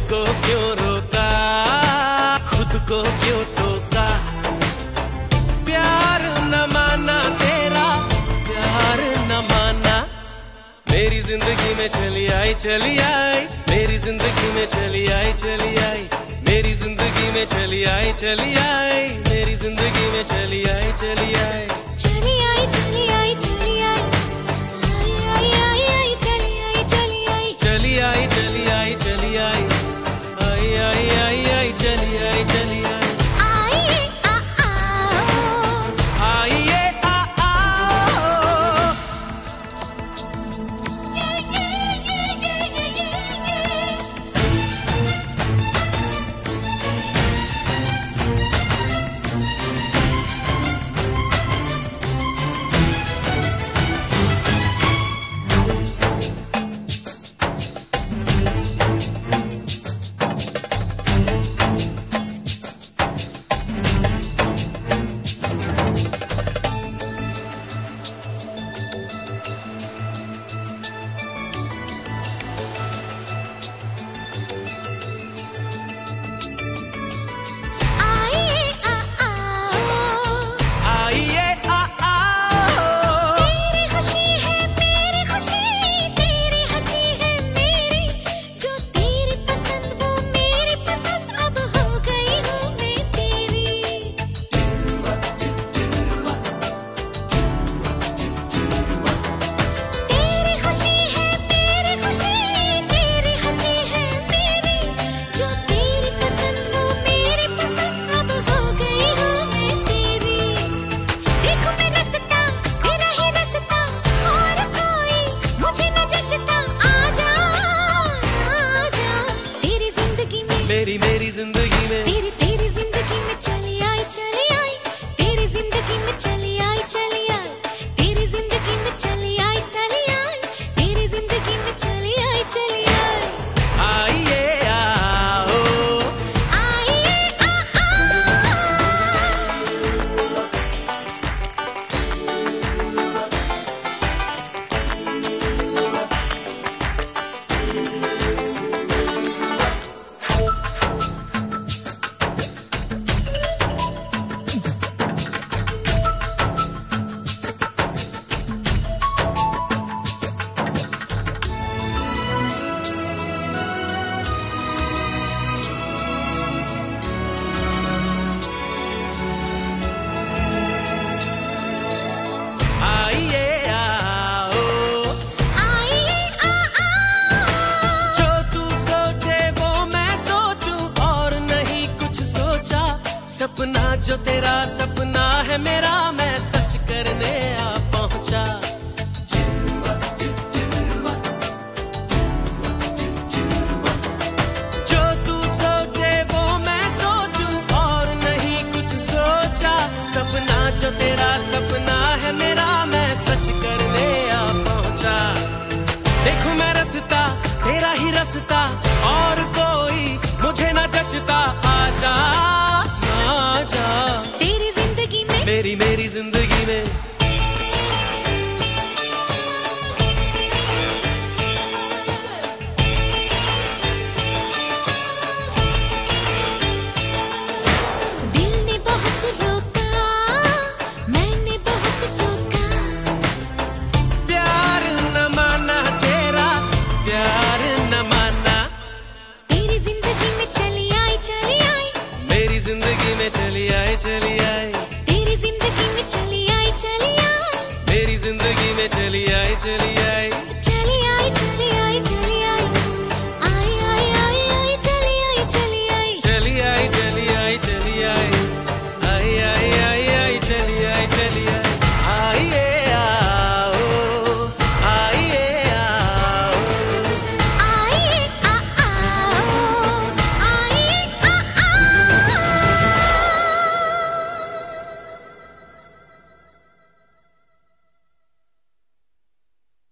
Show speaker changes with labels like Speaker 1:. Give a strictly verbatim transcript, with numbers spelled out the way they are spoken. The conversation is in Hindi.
Speaker 1: को क्यों रोका, खुद को क्यों टोका। प्यार न माना तेरा, प्यार न माना। मेरी जिंदगी में चली आई चली आई, मेरी जिंदगी में चली आई चली आई, मेरी जिंदगी में चली आई चली आई, मेरी जिंदगी में चली आई चली आई,
Speaker 2: चली आई चली आई चली आई, आई आई आई आई चली आई चली आई,
Speaker 1: चली आई चली आई चली आई, आई आई आई आई चली आई चली आई।
Speaker 2: आइए आ आओ,
Speaker 1: आइए आ आओ,
Speaker 2: ये ये ये ये ये ये ये। आइए आ आओ,
Speaker 1: आइए आ आओ।
Speaker 2: तेरी खुशी है मेरी खुशी, तेरी हंसी है मेरी, जो तेरी पसंद वो मेरी पसंद, अब हो गई हूँ मैं तेरी। तेरी खुशी है मेरी खुशी, तेरी हंसी है मेरी, जो तेरी पसंद वो मेरी पसंद, अब हो गई हूँ मैं तेरी। देखो मैं रसता तेरा ही रसता, और कोई मुझे न जचता। आजा आजा तेरी जिंदगी में,
Speaker 1: मेरी मेरी जिंदगी में,
Speaker 2: तेरी तेरी जिंदगी में चली आई चली आई, तेरी जिंदगी में चली आई चली आई, तेरी जिंदगी में चली आई चली आई, तेरी जिंदगी में चली आई चली आई।
Speaker 1: आइए आओ,
Speaker 2: आइए आ आओ,
Speaker 1: आइए आओ।
Speaker 2: आइए आ आओ,
Speaker 1: जो तू सोचे वो मैं सोचूं, और नहीं कुछ सोचा। सपना जो तेरा सपना है मेरा, मैं सच करने आ पहुंचा। जो तू सोचे वो मैं सोचूं, और नहीं कुछ सोचा। सपना जो तेरा सपना है मेरा, मैं सच करने आ पहुंचा। देखो मैं रसता तेरा ही रसता,